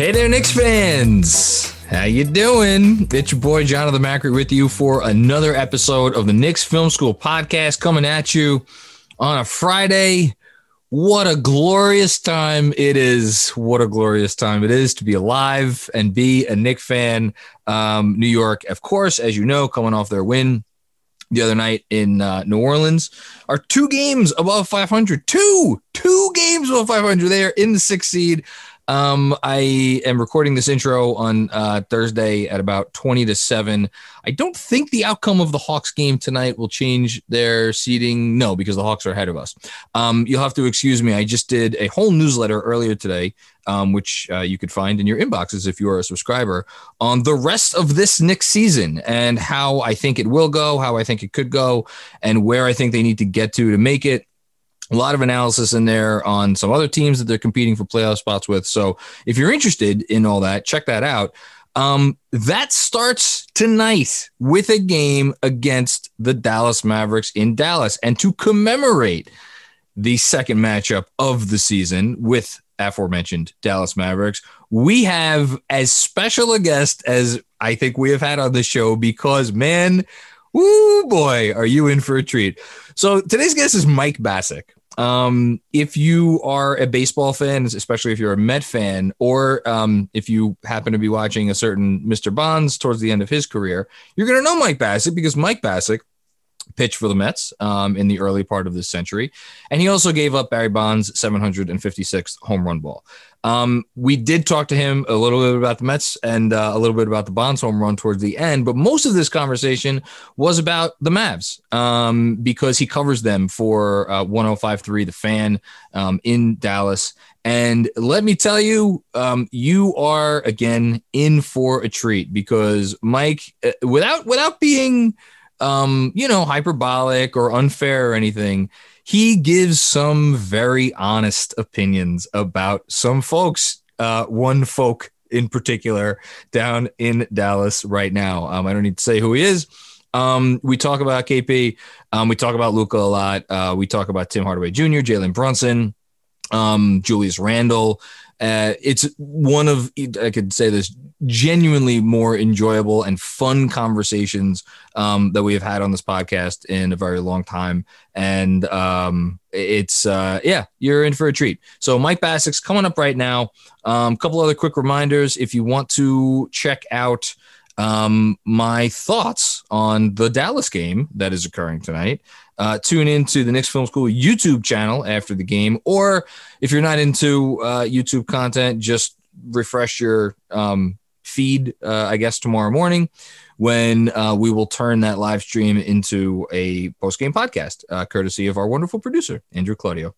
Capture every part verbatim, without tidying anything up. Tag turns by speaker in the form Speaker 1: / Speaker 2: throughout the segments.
Speaker 1: Hey there, Knicks fans. How you doing? It's your boy, Jonathan Macri, with you for another episode of the Knicks Film School podcast, coming at you on a Friday. What a glorious time it is. What a glorious time it is to be alive and be a Knicks fan. Um, New York, of course, as you know, coming off their win the other night in uh, New Orleans, are two games above five hundred. Two, two games above five hundred. They are in the sixth seed. Um, I am recording this intro on uh, Thursday at about twenty to seven. I don't think the outcome of the Hawks game tonight will change their seeding. No, because the Hawks are ahead of us. Um, you'll have to excuse me. I just did a whole newsletter earlier today, um, which uh, you could find in your inboxes if you are a subscriber, on the rest of this Knicks season and how I think it will go, how I think it could go, and where I think they need to get to to make it. A lot of analysis in there on some other teams that they're competing for playoff spots with. So if you're interested in all that, check that out. Um, that starts tonight with a game against the Dallas Mavericks in Dallas. And to commemorate the second matchup of the season with aforementioned Dallas Mavericks, we have as special a guest as I think we have had on the show because, man, woo boy, are you in for a treat. So today's guest is Mike Bacsik. Um, if you are a baseball fan, especially if you're a Met fan, or um, if you happen to be watching a certain Mister Bonds towards the end of his career, you're going to know Mike Bacsik because Mike Bacsik pitched for the Mets um, in the early part of this century. And he also gave up Barry Bonds' seven hundred fifty-sixth home run ball. Um, we did talk to him a little bit about the Mets and uh, a little bit about the Bonds home run towards the end, but most of this conversation was about the Mavs um, because he covers them for uh, one oh five point three The Fan um, in Dallas. And let me tell you, um, you are, again, in for a treat because Mike, uh, without without being um, you know, hyperbolic or unfair or anything, he gives some very honest opinions about some folks, uh, one folk in particular down in Dallas right now. Um, I don't need to say who he is. Um, we talk about K P. Um, we talk about Luka a lot. Uh, we talk about Tim Hardaway Junior, Jalen Brunson, um, Julius Randle. Uh, it's one of, I could say this, genuinely more enjoyable and fun conversations um, that we have had on this podcast in a very long time. And um, it's, uh, yeah, you're in for a treat. So Mike Bacsik's coming up right now. A um, couple other quick reminders. If you want to check out um, my thoughts on the Dallas game that is occurring tonight, Uh, tune into the Knicks Film School YouTube channel after the game. Or if you're not into uh, YouTube content, just refresh your um, feed, uh, I guess, tomorrow morning when uh, we will turn that live stream into a post-game podcast, uh, courtesy of our wonderful producer, Andrew Claudio.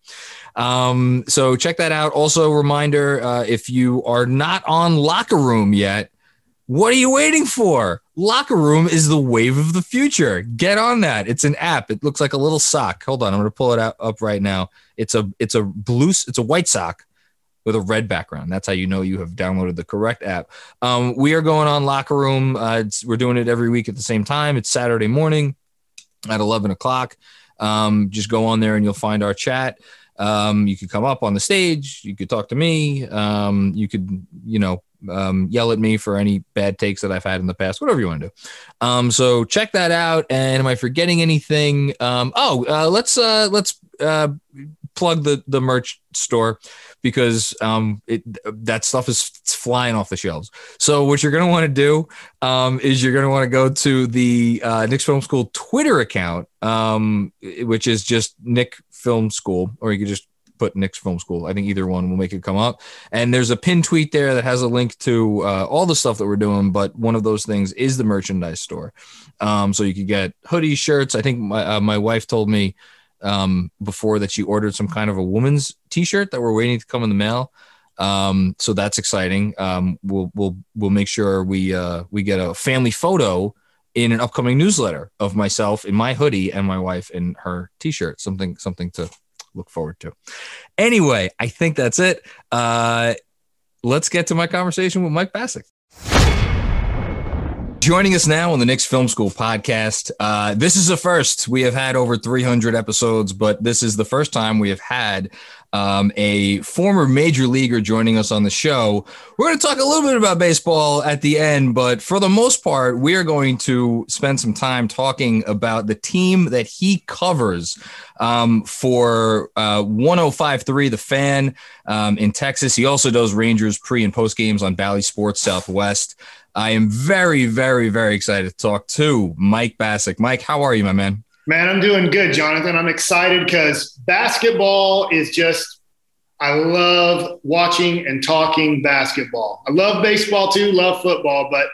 Speaker 1: Um, so check that out. Also, a reminder, uh, if you are not on Locker Room yet, what are you waiting for? Locker Room is the wave of the future. Get on that. It's an app. It looks like a little sock. Hold on, I'm going to pull it out up right now. It's a it's a blue it's a white sock with a red background. That's how you know you have downloaded the correct app. Um, we are going on Locker Room. Uh, it's, we're doing it every week at the same time. It's Saturday morning at eleven o'clock. Um, just go on there and you'll find our chat. Um, you could come up on the stage. You could talk to me. Um, you could, you know, um, yell at me for any bad takes that I've had in the past, whatever you want to do. Um, so check that out. And am I forgetting anything? Um, oh, uh, let's, uh, let's, uh, plug the, the merch store because, um, it, that stuff is flying off the shelves. So what you're going to want to do, um, is you're going to want to go to the, uh, Knicks Film School Twitter account, um, which is just Nick Film School, or you could just put Knicks Film School. I think either one will make it come up. And there's a pinned tweet there that has a link to uh, all the stuff that we're doing. But one of those things is the merchandise store. Um, so you could get hoodies, shirts. I think my, uh, my wife told me um, before that she ordered some kind of a woman's t-shirt that we're waiting to come in the mail. Um, so that's exciting. Um, we'll, we'll, we'll make sure we, uh, we get a family photo in an upcoming newsletter of myself in my hoodie and my wife in her t-shirt, something, something to look forward to. Anyway, I think that's it. Uh, let's get to my conversation with Mike Bacsik. Joining us now on the Knicks Film School podcast. Uh, this is a first. We have had over three hundred episodes, but this is the first time we have had um, a former major leaguer joining us on the show. We're going to talk a little bit about baseball at the end, but for the most part, we are going to spend some time talking about the team that he covers um, for uh, one oh five point three The Fan um, in Texas. He also does Rangers pre and post games on Bally Sports Southwest. I am very, very, very excited to talk to Mike Bacsik. Mike, how are you, my man?
Speaker 2: Man, I'm doing good, Jonathan. I'm excited because basketball is just, I love watching and talking basketball. I love baseball too, love football, but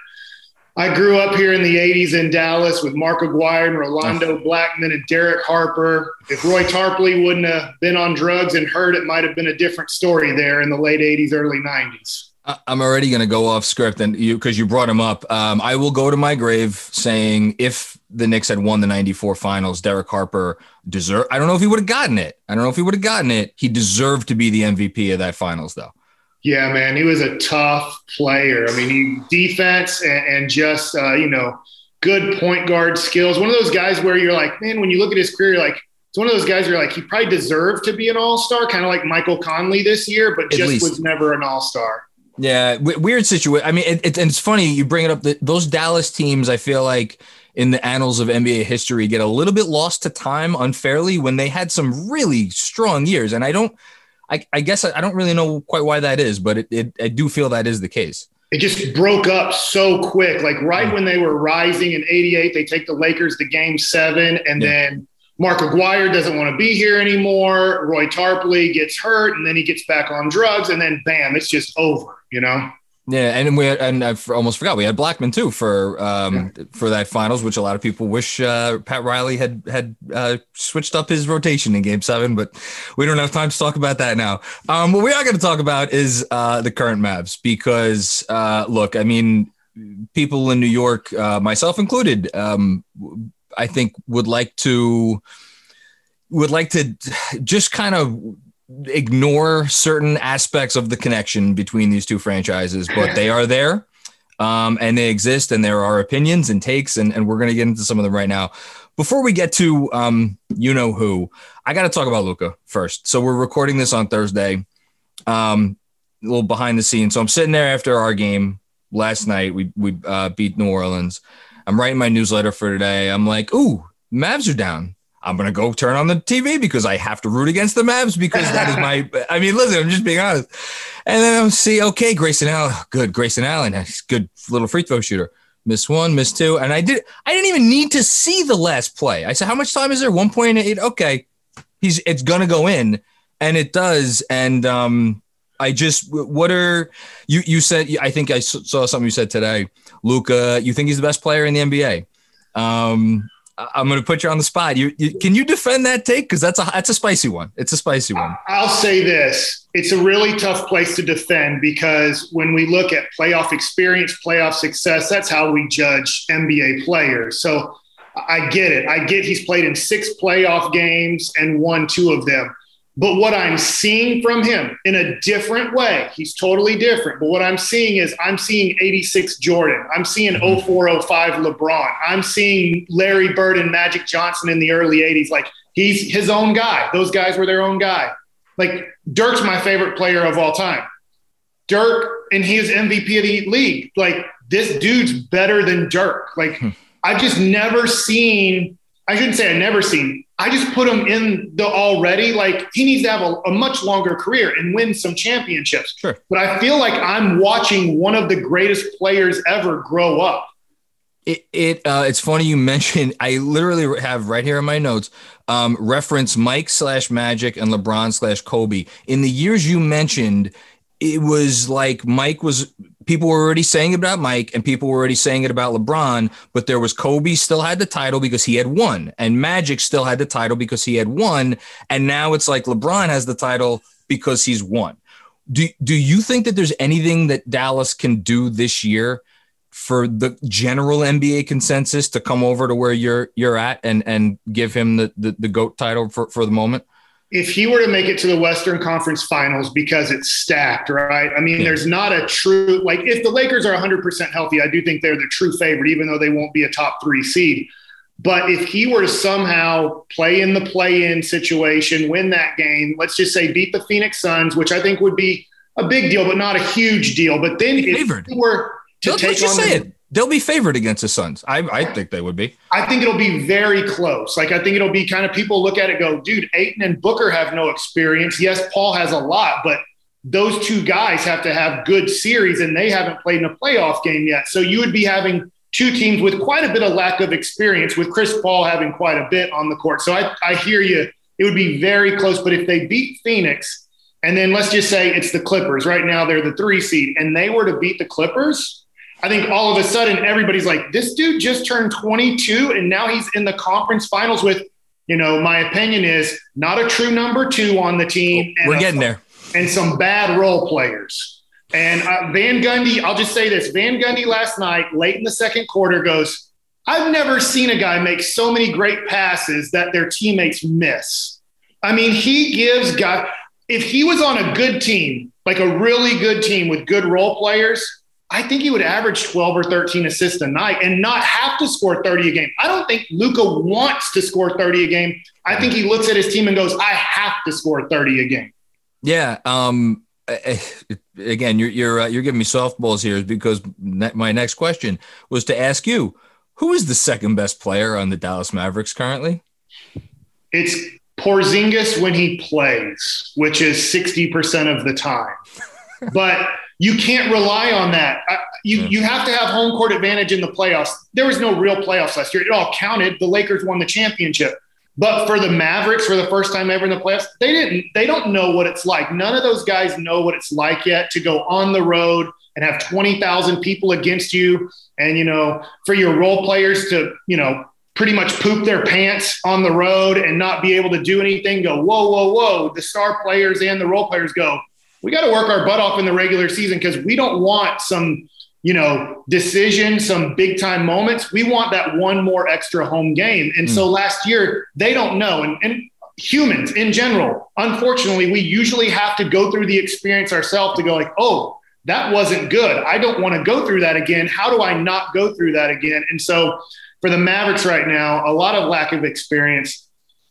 Speaker 2: I grew up here in the eighties in Dallas with Mark Aguirre and Rolando Blackman and Derek Harper. If Roy Tarpley wouldn't have been on drugs and hurt, it might have been a different story there in the late eighties, early nineties.
Speaker 1: I'm already going to go off script, and you because you brought him up. Um, I will go to my grave saying if the Knicks had won the ninety-four finals, Derek Harper deserved. I don't know if he would have gotten it. I don't know if he would have gotten it. He deserved to be the M V P of that finals, though.
Speaker 2: Yeah, man, he was a tough player. I mean, he defense and, and just uh, you know, good point guard skills. One of those guys where you're like, man, when you look at his career, you're like, it's one of those guys where you're like, he probably deserved to be an all-star, kind of like Michael Conley this year, but just was never an all-star.
Speaker 1: Yeah, w- weird situation. I mean, it, it, and it's funny you bring it up. That those Dallas teams, I feel like in the annals of N B A history, get a little bit lost to time unfairly when they had some really strong years. And I don't, I, I guess I don't really know quite why that is, but it, it, I do feel that is the case.
Speaker 2: It just broke up so quick. Like right yeah. when they were rising in eighty-eight, they take the Lakers to game seven, and yeah. then Mark Aguirre doesn't want to be here anymore. Roy Tarpley gets hurt, and then he gets back on drugs, and then bam, it's just over, you know?
Speaker 1: Yeah, and we had, and I almost forgot we had Blackman too for um, yeah. for that finals, which a lot of people wish uh, Pat Riley had had uh, switched up his rotation in Game Seven, but we don't have time to talk about that now. Um, what we are going to talk about is uh, the current Mavs, because uh, look, I mean, people in New York, uh, myself included, um, I think would like to would like to just kind of ignore certain aspects of the connection between these two franchises, but they are there um, and they exist, and there are opinions and takes, and, and we're going to get into some of them right now. Before we get to um, you know who, I got to talk about Luka first. So we're recording this on Thursday, um, a little behind the scenes. So I'm sitting there after our game last night. We we uh, beat New Orleans. I'm writing my newsletter for today. I'm like, ooh, Mavs are down. I'm going to go turn on the T V because I have to root against the Mavs because that is my, I mean, listen, I'm just being honest. And then I'll see, okay, Grayson Allen, good. Grayson Allen, good little free throw shooter. Miss one, miss two. And I did, I didn't even need to see the last play. I said, how much time is there? one point eight. Okay. He's, it's going to go in, and it does. And um, I just, what are you, you said, I think I saw something you said today, Luka, you think he's the best player in the N B A? Um, I'm going to put you on the spot. You, you can you defend that take? Because that's a that's a spicy one. It's a spicy one.
Speaker 2: I'll say this: it's a really tough place to defend, because when we look at playoff experience, playoff success, that's how we judge N B A players. So I get it. I get he's played in six playoff games and won two of them. But what I'm seeing from him in a different way, he's totally different. But what I'm seeing is I'm seeing eighty-six Jordan. I'm seeing oh four oh five LeBron. I'm seeing Larry Bird and Magic Johnson in the early eighties. Like, he's his own guy. Those guys were their own guy. Like, Dirk's my favorite player of all time. Dirk, and he is M V P of the league. Like, this dude's better than Dirk. Like, I've just never seen – I shouldn't say I've never seen – I just put him in the already. Like, he needs to have a, a much longer career and win some championships.
Speaker 1: Sure.
Speaker 2: But I feel like I'm watching one of the greatest players ever grow up.
Speaker 1: It, it uh, it's funny you mentioned, I literally have right here in my notes, um, reference Mike slash Magic and LeBron slash Kobe. In the years you mentioned, it was like Mike was, people were already saying it about Mike and people were already saying it about LeBron, but there was Kobe still had the title because he had won, and Magic still had the title because he had won. And now it's like LeBron has the title because he's won. Do, do you think that there's anything that Dallas can do this year for the general N B A consensus to come over to where you're, you're at and, and give him the, the, the GOAT title for, for the moment?
Speaker 2: if he were to make it to the Western Conference Finals because it's stacked, right? I mean, yeah. there's not a true – like if the Lakers are one hundred percent healthy, I do think they're the true favorite, even though they won't be a top three seed. But if he were to somehow play in the play-in situation, win that game, let's just say beat the Phoenix Suns, which I think would be a big deal, but not a huge deal. But then if
Speaker 1: favored.
Speaker 2: he were to
Speaker 1: Let's
Speaker 2: take
Speaker 1: just
Speaker 2: on
Speaker 1: say
Speaker 2: the,
Speaker 1: it. They'll be favored against the Suns. I, I think they would be.
Speaker 2: I think it'll be very close. Like, I think it'll be kind of people look at it go, dude, Ayton and Booker have no experience. Yes, Paul has a lot, but those two guys have to have good series, and they haven't played in a playoff game yet. So you would be having two teams with quite a bit of lack of experience, with Chris Paul having quite a bit on the court. So I, I hear you. It would be very close. But if they beat Phoenix, and then let's just say it's the Clippers. Right now they're the three seed, and they were to beat the Clippers, I think all of a sudden everybody's like, this dude just turned twenty-two, and now he's in the conference finals with, you know, my opinion is not a true number two on the team.
Speaker 1: We're and getting a, there.
Speaker 2: And some bad role players. And uh, Van Gundy, I'll just say this. Van Gundy last night, late in the second quarter, goes, I've never seen a guy make so many great passes that their teammates miss. I mean, he gives guys – if he was on a good team, like a really good team with good role players – I think he would average twelve or thirteen assists a night and not have to score thirty a game. I don't think Luka wants to score thirty a game. I think he looks at his team and goes, I have to score thirty a game.
Speaker 1: Yeah. Um, again, you're you're uh, you're giving me softballs here because ne- my next question was to ask you, who is the second best player on the Dallas Mavericks currently?
Speaker 2: It's Porzingis when he plays, which is sixty percent of the time. But you can't rely on that. You, yeah. you have to have home court advantage in the playoffs. There was no real playoffs last year. It all counted. The Lakers won the championship. But for the Mavericks, for the first time ever in the playoffs, they didn't. They don't know what it's like. None of those guys know what it's like yet to go on the road and have twenty thousand people against you. And, you know, for your role players to, you know, pretty much poop their pants on the road and not be able to do anything, go, whoa, whoa, whoa. The star players and the role players go, we got to work our butt off in the regular season because we don't want some, you know, decision, some big time moments. We want that one more extra home game. And mm. so last year they don't know. And, and humans in general, unfortunately, we usually have to go through the experience ourselves to go like, oh, that wasn't good. I don't want to go through that again. How do I not go through that again? And so for the Mavericks right now, a lot of lack of experience.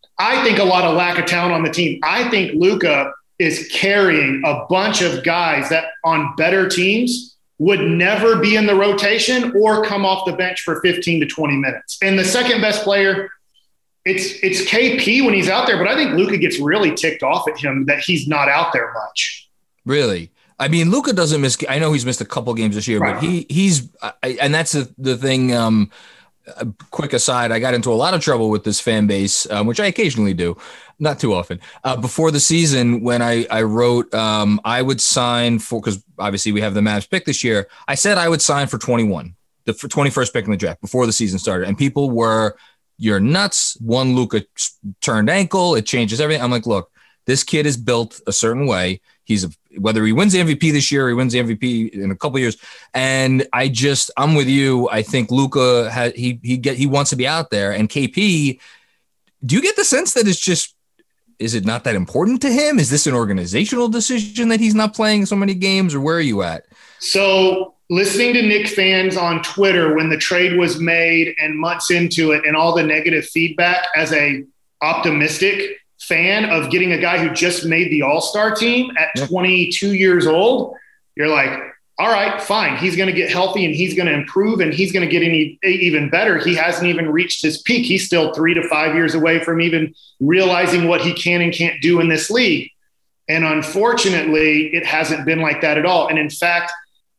Speaker 2: I think a lot of lack of talent on the team. I think Luka is carrying a bunch of guys that on better teams would never be in the rotation or come off the bench for fifteen to twenty minutes. And the second best player, it's it's K P when he's out there, but I think Luka gets really ticked off at him that he's not out there much.
Speaker 1: Really? I mean, Luka doesn't miss – I know he's missed a couple games this year, right. but he he's – and that's the, the thing um, – a quick aside, I got into a lot of trouble with this fan base, um, which I occasionally do, not too often. Uh, before the season, when I, I wrote um, I would sign for, because obviously we have the Mavs pick this year, I said I would sign for twenty-one, the for twenty-first pick in the draft before the season started. And people were, you're nuts. One Luka turned ankle. It changes everything. I'm like, look, this kid is built a certain way. He's a, whether he wins the M V P this year or he wins the M V P in a couple of years. And I just, I'm with you. I think Luka had, he, he get, he wants to be out there. And K P, do you get the sense that it's just, is it not that important to him? Is this an organizational decision that he's not playing so many games, or where are you at?
Speaker 2: So listening to Knicks fans on Twitter when the trade was made and months into it and all the negative feedback, as a optimistic fan of getting a guy who just made the All-Star team at yeah. twenty-two years old, you're like, all right, fine. He's going to get healthy and he's going to improve and he's going to get any, even better. He hasn't even reached his peak. He's still three to five years away from even realizing what he can and can't do in this league. And unfortunately, it hasn't been like that at all. And in fact,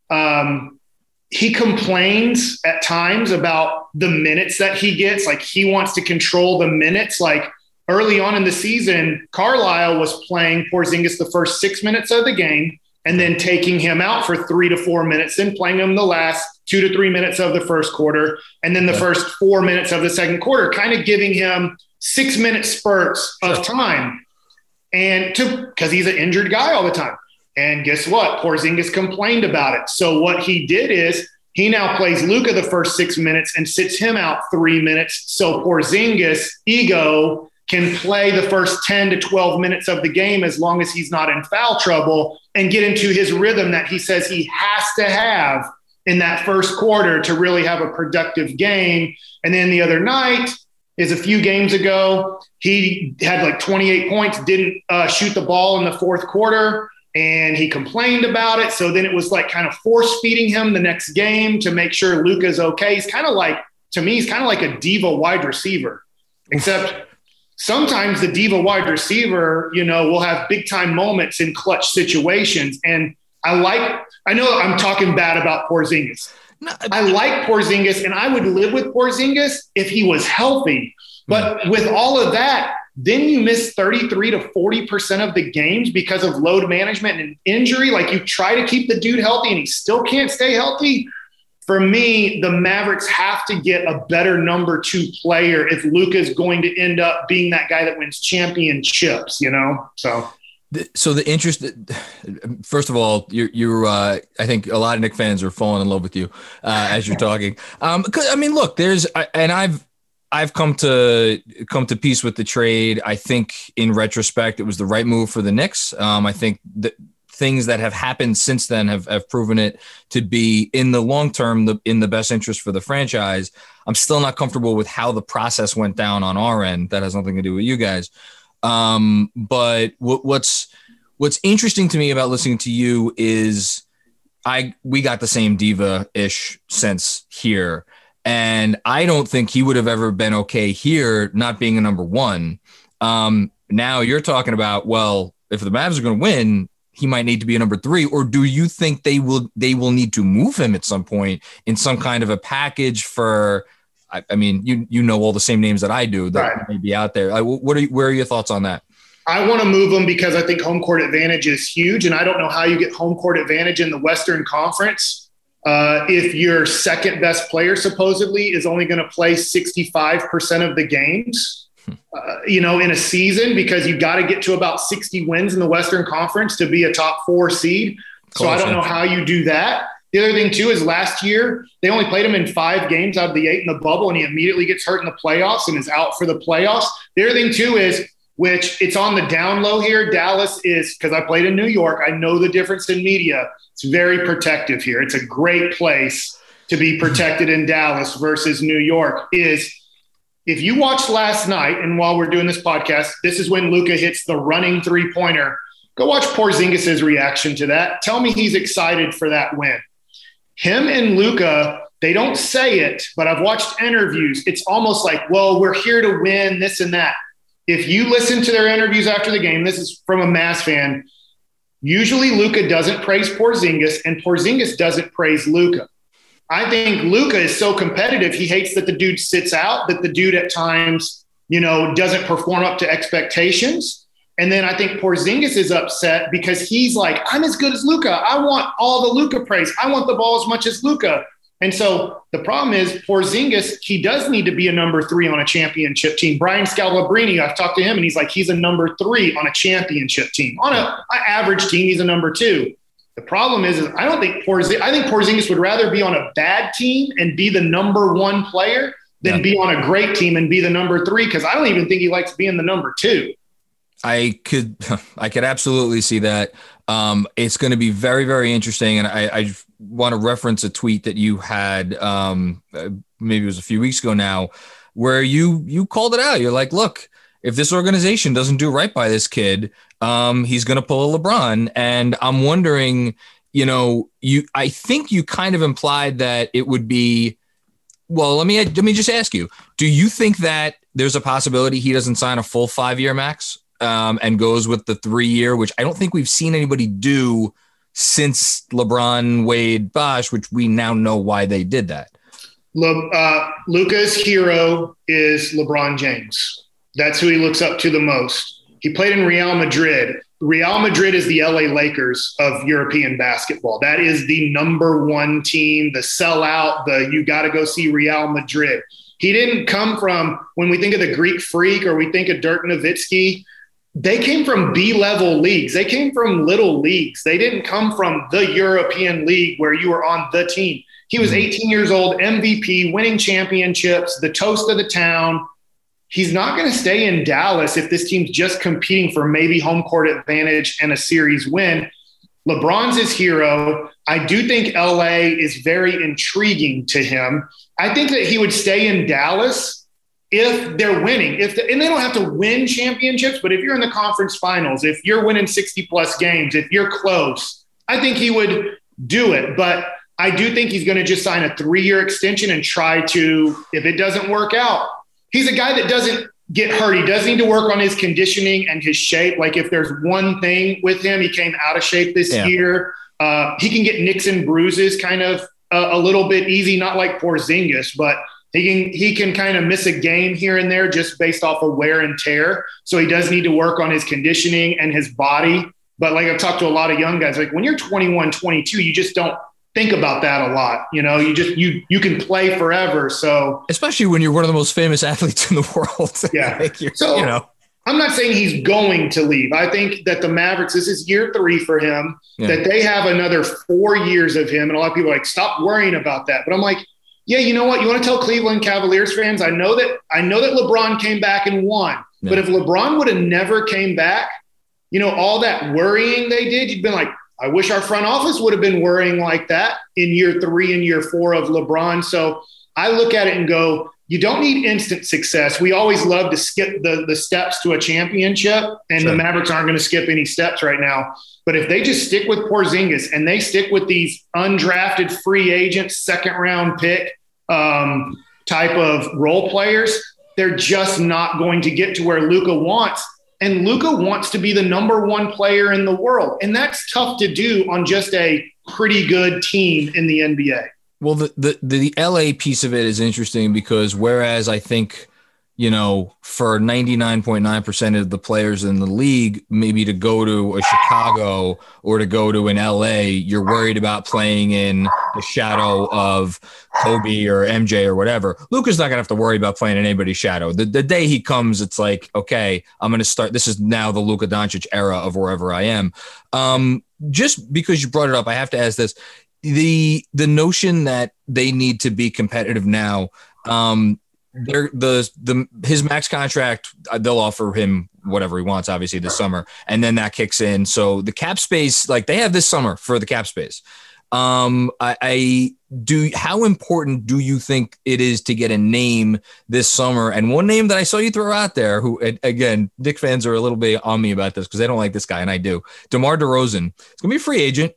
Speaker 2: um, he complains at times about the minutes that he gets. Like, he wants to control the minutes. Like, early on in the season, Carlisle was playing Porzingis the first six minutes of the game and then taking him out for three to four minutes, then playing him the last two to three minutes of the first quarter, and then the yeah. first four minutes of the second quarter, kind of giving him six-minute spurts of time. And to because he's an injured guy all the time. And guess what? Porzingis complained about it. So what he did is he now plays Luka the first six minutes and sits him out three minutes. So Porzingis' ego can play the first ten to twelve minutes of the game as long as he's not in foul trouble and get into his rhythm that he says he has to have in that first quarter to really have a productive game. And then the other night is a few games ago, he had like twenty-eight points, didn't uh, shoot the ball in the fourth quarter, and he complained about it. So then it was like kind of force feeding him the next game to make sure Luka's okay. He's kind of like, to me, he's kind of like a diva wide receiver, except sometimes the diva wide receiver, you know, will have big time moments in clutch situations. And I like, I know I'm talking bad about Porzingis. No, I like Porzingis, and I would live with Porzingis if he was healthy. But mm-hmm. with all of that, then you miss thirty-three to forty percent of the games because of load management and injury. Like, you try to keep the dude healthy and he still can't stay healthy. For me, the Mavericks have to get a better number two player if Luka's going to end up being that guy that wins championships, you know? So.
Speaker 1: So the interest, first of all, you're, you're uh, I think a lot of Knick fans are falling in love with you uh, as you're talking. Um, cause, I mean, look, there's, and I've, I've come to come to peace with the trade. I think in retrospect, it was the right move for the Knicks. Um, I think that things that have happened since then have, have proven it to be in the long term, the, in the best interest for the franchise. I'm still not comfortable with how the process went down on our end. That has nothing to do with you guys. Um, but what, what's, what's interesting to me about listening to you is I, we got the same diva-ish sense here. And I don't think he would have ever been okay here, not being a number one. Um, now you're talking about, well, if the Mavs are going to win, he might need to be a number three, or do you think they will, they will need to move him at some point in some kind of a package for, I, I mean, you you know all the same names that I do that right. may be out there. I, what are you, where are your thoughts on that?
Speaker 2: I want to move them because I think home court advantage is huge, and I don't know how you get home court advantage in the Western Conference uh, if your second best player supposedly is only going to play sixty-five percent of the games, uh, you know, in a season, because you got to get to about sixty wins in the Western Conference to be a top four seed. Close so I don't know how you do that. The other thing, too, is last year they only played him in five games out of the eight in the bubble, and he immediately gets hurt in the playoffs and is out for the playoffs. The other thing, too, is, which it's on the down low here, Dallas is, because I played in New York, I know the difference in media. It's very protective here. It's a great place to be protected in Dallas versus New York. Is if you watched last night, and while we're doing this podcast, this is when Luka hits the running three-pointer. Go watch Porzingis' reaction to that. Tell me he's excited for that win. Him and Luka, they don't say it, but I've watched interviews. It's almost like, well, we're here to win this and that. If you listen to their interviews after the game, this is from a Mavs fan, usually Luka doesn't praise Porzingis and Porzingis doesn't praise Luka. I think Luka is so competitive, he hates that the dude sits out, that the dude at times, you know, doesn't perform up to expectations. And then I think Porzingis is upset because he's like, I'm as good as Luka. I want all the Luka praise. I want the ball as much as Luka. And so the problem is Porzingis, he does need to be a number three on a championship team. Brian Scalabrine, I've talked to him, and he's like, he's a number three on a championship team. On an average team, he's a number two. The problem is, is I don't think Porzingis, I think Porzingis would rather be on a bad team and be the number one player than yeah. be on a great team and be the number three, because I don't even think he likes being the number two.
Speaker 1: I could, I could absolutely see that. Um, it's going to be very, very interesting. And I, I want to reference a tweet that you had, um, maybe it was a few weeks ago now, where you, you called it out. You're like, look, if this organization doesn't do right by this kid, um, he's going to pull a LeBron. And I'm wondering, you know, you, I think you kind of implied that it would be, well, let me, let me just ask you, do you think that there's a possibility he doesn't sign a full five year max? Um, and goes with the three year, which I don't think we've seen anybody do since LeBron, Wade, Bosh, which we now know why they did that.
Speaker 2: Le, uh, Luka's hero is LeBron James. That's who he looks up to the most. He played in Real Madrid. Real Madrid is the L A Lakers of European basketball. That is the number one team, the sellout, the you got to go see Real Madrid. He didn't come from, when we think of the Greek Freak or we think of Dirk Nowitzki, they came from B-level leagues. They came from little leagues. They didn't come from the European League where you were on the team. He was eighteen years old, M V P, winning championships, the toast of the town. he's not going to stay in Dallas if this team's just competing for maybe home court advantage and a series win. LeBron's his hero. I do think L A is very intriguing to him. I think that he would stay in Dallas if they're winning. If the, and they don't have to win championships, but if you're in the conference finals, if you're winning sixty plus games, if you're close, I think he would do it. But I do think he's going to just sign a three-year extension and try to, if it doesn't work out, he's a guy that doesn't get hurt. He does need to work on his conditioning and his shape. Like if there's one thing with him, he came out of shape this yeah. year. Uh, he can get nicks and bruises kind of uh, a little bit easy, not like Porzingis, but he can, he can kind of miss a game here and there just based off of wear and tear. So he does need to work on his conditioning and his body. But like I've talked to a lot of young guys, like when you're twenty-one, twenty-two, you just don't think about that a lot. You know, you just, you, you can play forever. So
Speaker 1: especially when you're one of the most famous athletes in the world.
Speaker 2: Yeah.
Speaker 1: like
Speaker 2: so
Speaker 1: you know,
Speaker 2: I'm not saying he's going to leave. I think that the Mavericks, this is year three for him, yeah. that they have another four years of him. And a lot of people are like, stop worrying about that. But I'm like, yeah, you know what? You want to tell Cleveland Cavaliers fans, I know that, I know that LeBron came back and won, yeah. but if LeBron would have never came back, you know, all that worrying they did, you'd been like, I wish our front office would have been worrying like that in year three and year four of LeBron. So I look at it and go, you don't need instant success. We always love to skip the, the steps to a championship, and sure. the Mavericks aren't going to skip any steps right now. But if they just stick with Porzingis and they stick with these undrafted free agents, second round pick um, type of role players, they're just not going to get to where Luka wants. And Luka wants to be the number one player in the world. And that's tough to do on just a pretty good team in the N B A.
Speaker 1: Well, the, the, the L A piece of it is interesting because whereas I think, you know, for ninety-nine point nine percent of the players in the league, maybe to go to a Chicago or to go to an L A, you're worried about playing in the shadow of Kobe or M J or whatever. Luka's not going to have to worry about playing in anybody's shadow. The, the day he comes, it's like, okay, I'm going to start. This is now the Luka Doncic era of wherever I am. Um, just because you brought it up, I have to ask this. The the notion that they need to be competitive now, um, they're the the his max contract, they'll offer him whatever he wants, obviously this summer, and then that kicks in. So the cap space, like they have this summer for the cap space. Um, I, I do. How important do you think it is to get a name this summer? And one name that I saw you throw out there, who again, Knicks fans are a little bit on me about this because they don't like this guy, and I do. DeMar DeRozan. It's gonna be a free agent.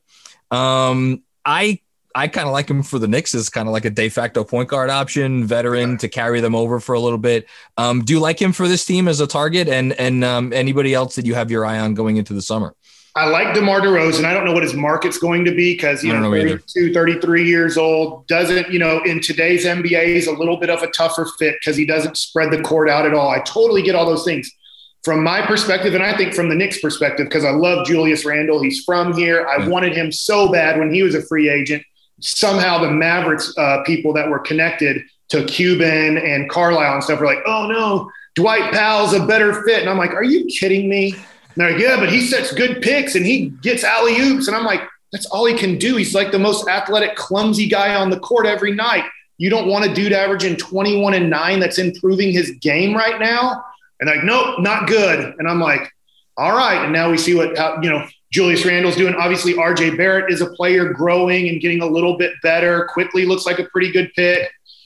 Speaker 1: Um, I. I kind of like him for the Knicks as kind of like a de facto point guard option, veteran to carry them over for a little bit. Um, do you like him for this team as a target, and and um, anybody else that you have your eye on going into the summer?
Speaker 2: I like DeMar DeRozan. I don't know what his market's going to be because, you know, know thirty-two, thirty-three years old, doesn't, you know, in today's N B A is a little bit of a tougher fit because he doesn't spread the court out at all. I totally get all those things. From my perspective, and I think from the Knicks' perspective, because I love Julius Randle. He's from here. I yeah. wanted him so bad when he was a free agent. Somehow the Mavericks uh, people that were connected to Cuban and Carlisle and stuff were like, oh, no, Dwight Powell's a better fit. And I'm like, are you kidding me? And they're like, yeah, but he sets good picks and he gets alley-oops. And I'm like, that's all he can do. He's like the most athletic, clumsy guy on the court every night. You don't want a dude averaging twenty-one and nine that's improving his game right now? And they're like, nope, not good. And I'm like, all right. And now we see what, how, you know, Julius Randle's doing. Obviously, R J Barrett is a player growing and getting a little bit better. Quickly looks like a pretty good pick.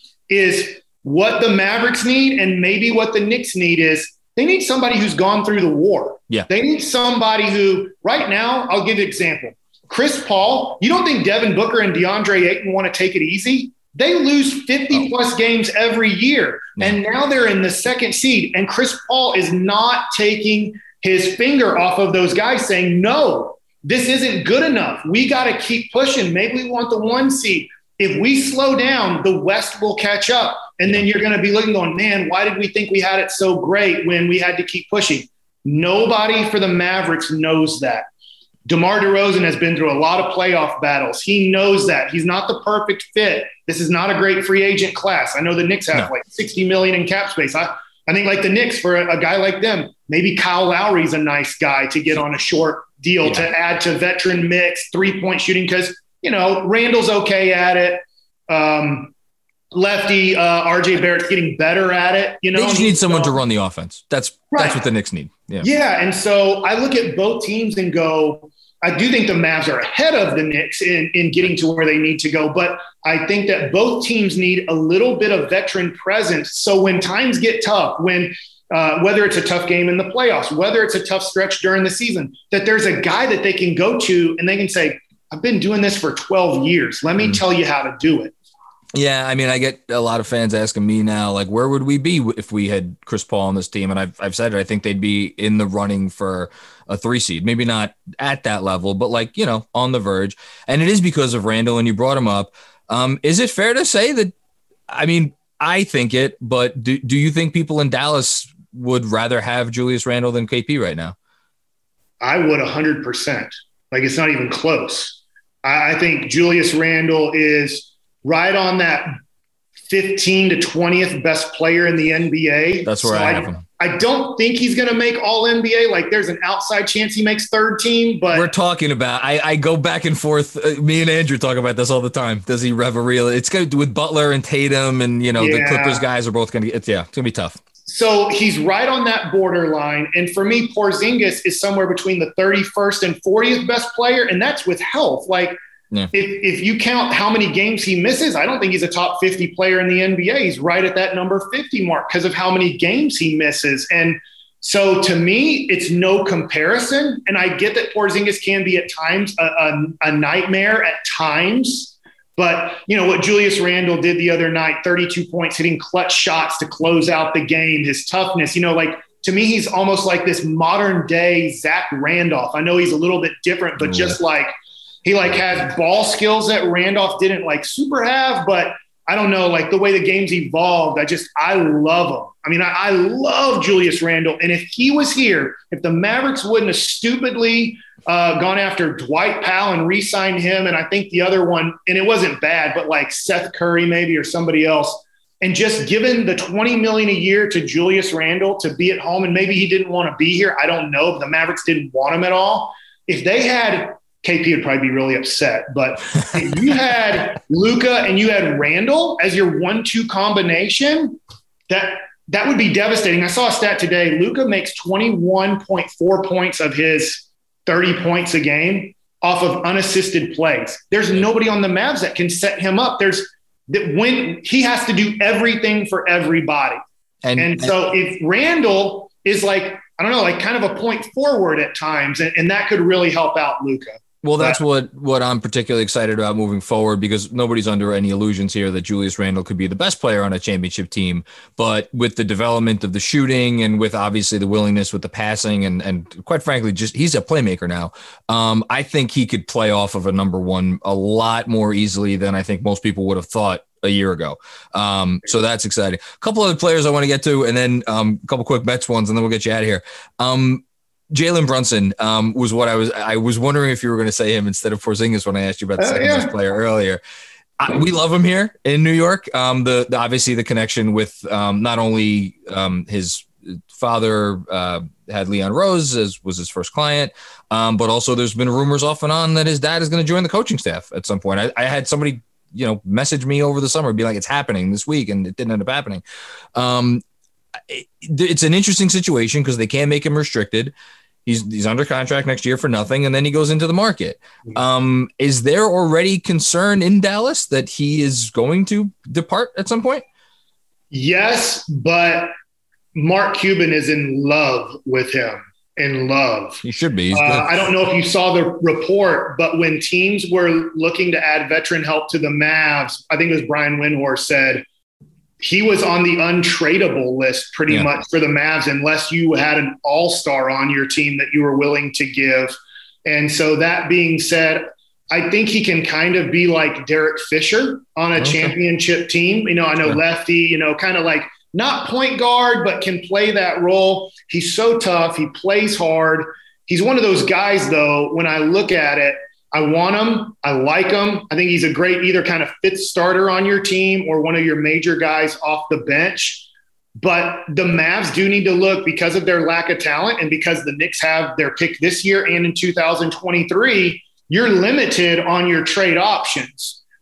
Speaker 2: Is what the Mavericks need and maybe what the Knicks need is they need somebody who's gone through the war. Yeah. They need somebody who right now, I'll give you an example. Chris Paul, you don't think Devin Booker and DeAndre Ayton want to take it easy? They lose fifty plus oh. games every year. Yeah. And now they're in the second seed. And Chris Paul is not taking his finger off of those guys saying, no, this isn't good enough. We got to keep pushing. Maybe we want the one seed. If we slow down, the West will catch up. And then you're going to be looking going, man, why did we think we had it so great when we had to keep pushing? Nobody for the Mavericks knows that. DeMar DeRozan has been through a lot of playoff battles. He knows that. He's not the perfect fit. This is not a great free agent class. I know the Knicks have no. like sixty million in cap space. I, I think like the Knicks, for a, a guy like them, maybe Kyle Lowry's a nice guy to get on a short deal yeah. to add to veteran mix, three-point shooting because, you know, Randall's okay at it. Um, lefty. Uh, R J Barrett's getting better at it. You know,
Speaker 1: they just need someone so, to run the offense. That's right. That's what the Knicks need. Yeah.
Speaker 2: Yeah. And so I look at both teams and go, I do think the Mavs are ahead of the Knicks in, in getting to where they need to go. But I think that both teams need a little bit of veteran presence. So when times get tough, when uh, whether it's a tough game in the playoffs, whether it's a tough stretch during the season, that there's a guy that they can go to and they can say, I've been doing this for twelve years. Let me mm-hmm. tell you how to do it.
Speaker 1: Yeah, I mean, I get a lot of fans asking me now, like, where would we be if we had Chris Paul on this team? And I've I've said it. I think they'd be in the running for a three seed, maybe not at that level, but like, you know, on the verge. And it is because of Randle, and you brought him up. Um, is it fair to say that? I mean, I think it, but do do you think people in Dallas would rather have Julius Randle than K P right now?
Speaker 2: I would a hundred percent. Like, it's not even close. I, I think Julius Randle is right on that fifteen to twentieth best player in the N B A.
Speaker 1: That's where so I have him.
Speaker 2: I don't think he's going to make all N B A. Like, there's an outside chance he makes third team, but
Speaker 1: we're talking about, I, I go back and forth. Uh, me and Andrew talk about this all the time. Does he rev a real? It's going to do with Butler and Tatum, and, you know, yeah. the Clippers guys are both going to get, yeah, it's going to be tough.
Speaker 2: So he's right on that borderline. And for me, Porzingis is somewhere between the thirty-first and fortieth best player. And that's with health. Like, yeah. if, if you count how many games he misses, I don't think he's a top fifty player in the N B A. He's right at that number fifty mark because of how many games he misses. And so to me, it's no comparison. And I get that Porzingis can be at times a, a, a nightmare at times. But, you know, what Julius Randle did the other night, thirty-two points, hitting clutch shots to close out the game, his toughness, you know, like, to me, he's almost like this modern day Zach Randolph. I know he's a little bit different, but just like he like has ball skills that Randolph didn't like super have, but I don't know, like the way the game's evolved, I just, I love him. I mean, I, I love Julius Randle. And if he was here, if the Mavericks wouldn't have stupidly uh, gone after Dwight Powell and re-signed him, and I think the other one, and it wasn't bad, but like Seth Curry maybe or somebody else, and just given the twenty million dollars a year to Julius Randle to be at home, and maybe he didn't want to be here, I don't know, but the Mavericks didn't want him at all. If they had – K P would probably be really upset. But if you had Luka and you had Randle as your one two combination, that that would be devastating. I saw a stat today. Luka makes twenty-one point four points of his thirty points a game off of unassisted plays. There's nobody on the Mavs that can set him up. There's that when he has to do everything for everybody. And, and so and- if Randle is like, I don't know, like kind of a point forward at times, and, and that could really help out Luka.
Speaker 1: Well, that's what, what I'm particularly excited about moving forward, because nobody's under any illusions here that Julius Randle could be the best player on a championship team. But with the development of the shooting and with obviously the willingness with the passing and, and quite frankly, just he's a playmaker now. Um, I think he could play off of a number one a lot more easily than I think most people would have thought a year ago. Um, so that's exciting. A couple other players I want to get to, and then um, a couple quick Mets ones, and then we'll get you out of here. Um, Jalen Brunson um, was what I was. I was wondering if you were going to say him instead of Porzingis when I asked you about the uh, second yeah. best player earlier. I, we love him here in New York. Um, the, the obviously the connection with um, not only um, his father uh, had Leon Rose as was his first client, um, but also there's been rumors off and on that his dad is going to join the coaching staff at some point. I, I had somebody you know message me over the summer, be like, it's happening this week, and it didn't end up happening. Um, It's an interesting situation because they can't make him restricted. He's he's under contract next year for nothing, and then he goes into the market. Um, is there already concern in Dallas that he is going to depart at some point?
Speaker 2: Yes, but Mark Cuban is in love with him. In love.
Speaker 1: He should be.
Speaker 2: Uh, I don't know if you saw the report, but when teams were looking to add veteran help to the Mavs, I think it was Brian Windhorst said, he was on the untradeable list pretty yeah. much for the Mavs unless you had an all-star on your team that you were willing to give. And so that being said, I think he can kind of be like Derek Fisher on a okay. championship team. You know, I know sure. lefty, you know, kind of like not point guard, but can play that role. He's so tough. He plays hard. He's one of those guys, though, when I look at it, I want him. I like him. I think he's a great either kind of fifth starter on your team or one of your major guys off the bench. But the Mavs do need to look, because of their lack of talent and because the Knicks have their pick this year and in two thousand twenty-three, you're limited on your trade options.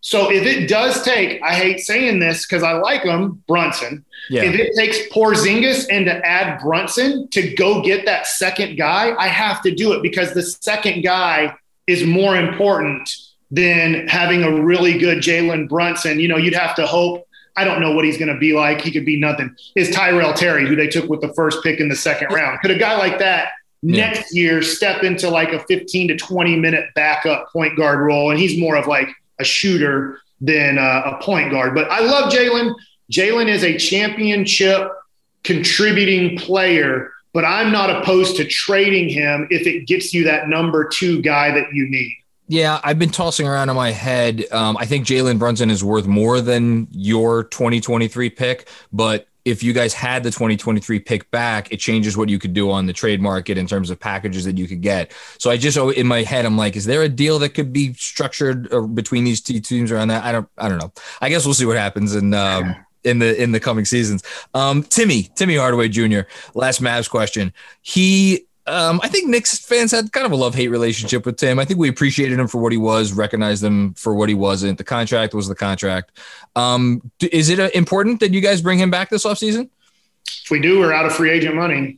Speaker 2: So if it does take, I hate saying this because I like him, Brunson. Yeah. If it takes Porzingis and to add Brunson to go get that second guy, I have to do it because the second guy is more important than having a really good Jalen Brunson. You know, you'd have to hope. I don't know what he's going to be like. He could be nothing. Is Tyrell Terry, who they took with the first pick in the second round. Could a guy like that yeah. next year step into like a fifteen to twenty minute backup point guard role? And he's more of like a shooter than a, a point guard. But I love Jalen. Jalen is a championship contributing player, but I'm not opposed to trading him if it gets you that number two guy that you need.
Speaker 1: Yeah, I've been tossing around in my head. Um, I think Jalen Brunson is worth more than your twenty twenty-three pick, but if you guys had the twenty twenty-three pick back, it changes what you could do on the trade market in terms of packages that you could get. So I just, in my head, I'm like, is there a deal that could be structured between these two teams around that? I don't, I don't know. I guess we'll see what happens in, um, in the, in the coming seasons. Um, Timmy, Timmy Hardaway Junior, last Mavs question. He, Um, I think Knicks fans had kind of a love-hate relationship with Tim. I think we appreciated him for what he was, recognized him for what he wasn't. The contract was the contract. Um, is it uh, important that you guys bring him back this offseason?
Speaker 2: If we do, we're out of free agent money.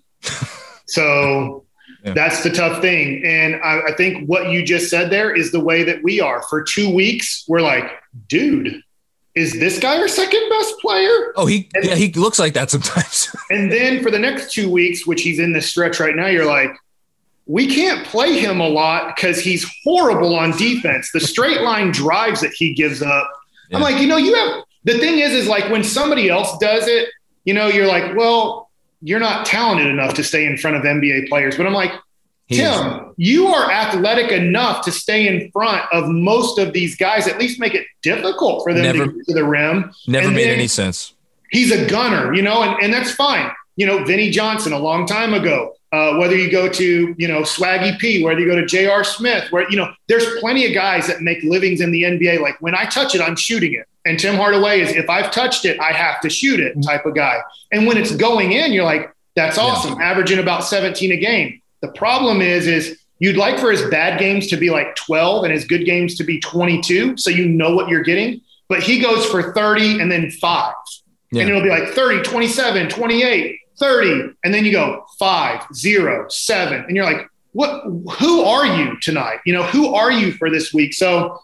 Speaker 2: So yeah. That's the tough thing. And I, I think what you just said there is the way that we are. For two weeks, we're like, dude, is this guy our second best player?
Speaker 1: Oh, he and, yeah, he looks like that sometimes.
Speaker 2: And then for the next two weeks, which he's in this stretch right now, you're like, we can't play him a lot because he's horrible on defense. The straight line drives that he gives up. Yeah. I'm like, you know, you have – the thing is, is like when somebody else does it, you know, you're like, well, you're not talented enough to stay in front of N B A players. But I'm like, He Tim, is. You are athletic enough to stay in front of most of these guys, at least make it difficult for them never, to get to the rim.
Speaker 1: Never and made any sense.
Speaker 2: He's a gunner, you know, and, and that's fine. You know, Vinnie Johnson a long time ago, uh, whether you go to, you know, Swaggy P, whether you go to J R. Smith, where, you know, there's plenty of guys that make livings in the N B A. Like when I touch it, I'm shooting it. And Tim Hardaway is, if I've touched it, I have to shoot it type of guy. And when it's going in, you're like, that's awesome. Yeah. Averaging about seventeen a game. The problem is, is you'd like for his bad games to be like twelve and his good games to be twenty-two. So you know what you're getting, but he goes for thirty and then five yeah. and it'll be like thirty, twenty-seven, twenty-eight, thirty. And then you go five, zero, seven. And you're like, what, who are you tonight? You know, who are you for this week? So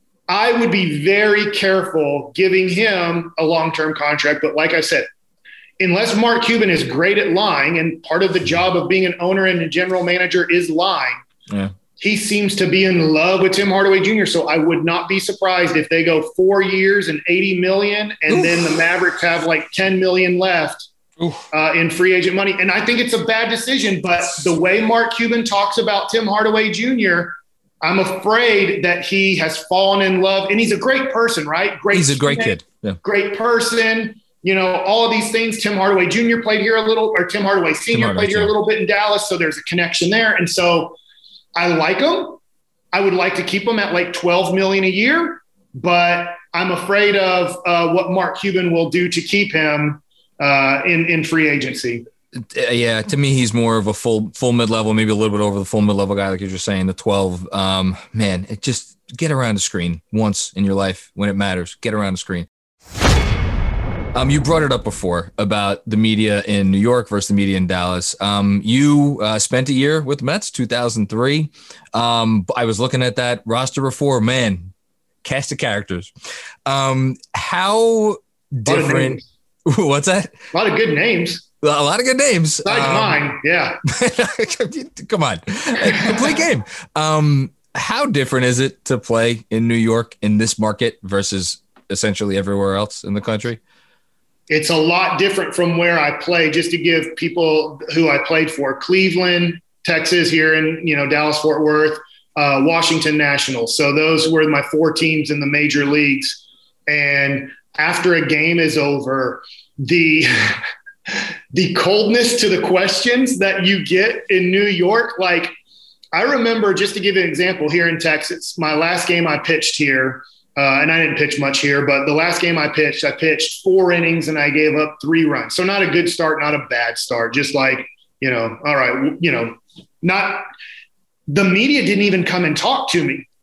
Speaker 2: I would be very careful giving him a long-term contract. But like I said, unless Mark Cuban is great at lying, and part of the job of being an owner and a general manager is lying, yeah. he seems to be in love with Tim Hardaway Junior So I would not be surprised if they go four years and eighty million, and Oof. then the Mavericks have like ten million left uh, in free agent money. And I think it's a bad decision, but the way Mark Cuban talks about Tim Hardaway Junior, I'm afraid that he has fallen in love, and he's a great person, right? Great.
Speaker 1: He's a great kid. Yeah.
Speaker 2: Great person. You know, all of these things. Tim Hardaway Junior played here a little, or Tim Hardaway Senior Tim Hardaway, played here yeah. a little bit in Dallas. So there's a connection there. And so I like him. I would like to keep him at like twelve million a year, but I'm afraid of uh, what Mark Cuban will do to keep him uh, in, in free agency.
Speaker 1: Yeah, to me, he's more of a full full mid level, maybe a little bit over the full mid level guy, like you're just saying. The twelve, um, man, it just get around the screen once in your life when it matters. Get around the screen. Um, you brought it up before about the media in New York versus the media in Dallas. Um, you uh, spent a year with the Mets, two thousand three. Um, I was looking at that roster before, man, cast of characters. Um, how different? What's that?
Speaker 2: A lot of good names.
Speaker 1: A lot of good names.
Speaker 2: Besides um, mine, yeah.
Speaker 1: Come on. Complete game. Um, how different is it to play in New York in this market versus essentially everywhere else in the country?
Speaker 2: It's a lot different from where I play. Just to give people who I played for: Cleveland, Texas, here in, you know, Dallas, Fort Worth, uh, Washington Nationals. So those were my four teams in the major leagues. And after a game is over, the the coldness to the questions that you get in New York, like I remember, just to give you an example, here in Texas, my last game I pitched here, Uh, and I didn't pitch much here, but the last game I pitched, I pitched four innings and I gave up three runs. So not a good start, not a bad start. Just like, you know, all right, you know, not the media didn't even come and talk to me.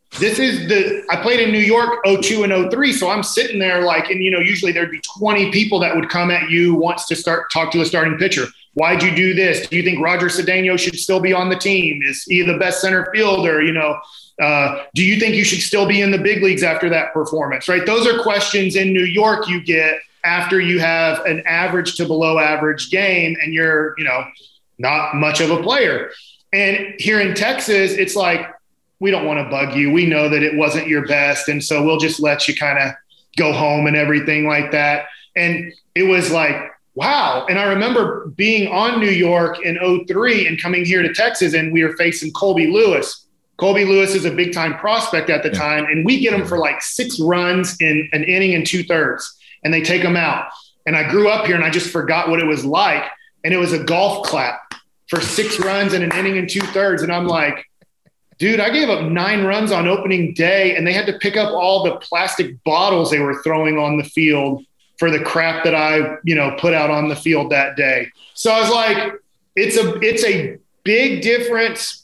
Speaker 2: This is the – I played in New York oh two and oh three, so I'm sitting there like – and, you know, usually there'd be twenty people that would come at you once to start talk to a starting pitcher. Why'd you do this? Do you think Roger Cedeno should still be on the team? Is he the best center fielder? You know, uh, do you think you should still be in the big leagues after that performance, right? Those are questions in New York you get after you have an average to below average game and you're, you know, not much of a player. And here in Texas, it's like, we don't want to bug you. We know that it wasn't your best. And so we'll just let you kind of go home and everything like that. And it was like, wow. And I remember being on New York in oh three and coming here to Texas, and we were facing Colby Lewis. Colby Lewis is a big time prospect at the yeah. time. And we get him for like six runs in an inning and two thirds, and they take him out. And I grew up here and I just forgot what it was like. And it was a golf clap for six runs in an inning and two thirds. And I'm like, dude, I gave up nine runs on opening day, and they had to pick up all the plastic bottles they were throwing on the field for the crap that I, you know, put out on the field that day. So I was like, it's a, it's a big difference.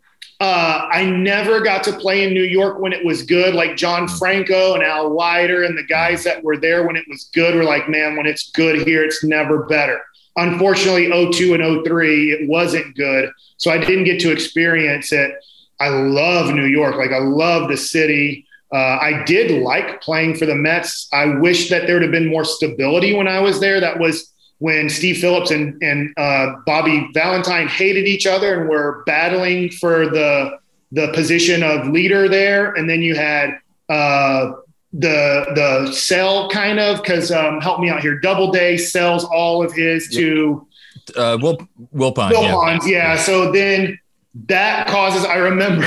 Speaker 2: Uh, I never got to play in New York when it was good, like John Franco and Al Leiter and the guys that were there when it was good were like, man, when it's good here, it's never better. Unfortunately, oh two and oh three, it wasn't good. So I didn't get to experience it. I love New York. Like, I love the city. Uh, I did like playing for the Mets. I wish that there would have been more stability when I was there. That was when Steve Phillips and, and uh, Bobby Valentine hated each other and were battling for the, the position of leader there. And then you had uh, the, the sell kind of, cause um, help me out here. Doubleday sells all of his yep. to
Speaker 1: uh, Will, Wilpon.
Speaker 2: Wilpons. Yeah. yeah. So then, that causes, I remember,